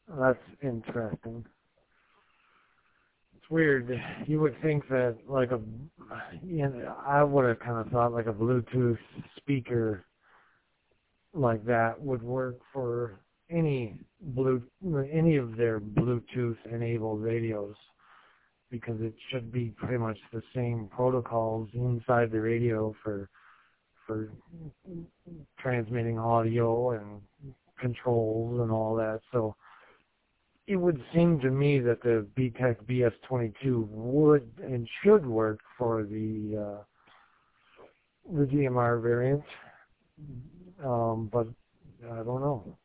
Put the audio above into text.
That's interesting. It's weird. You would think that I would have kind of thought like a Bluetooth speaker like that would work for any any of their Bluetooth enabled radios, because it should be pretty much the same protocols inside the radio for transmitting audio and controls and all that. So it would seem to me that the BTEC BS22 would and should work for the DMR variant, but I don't know.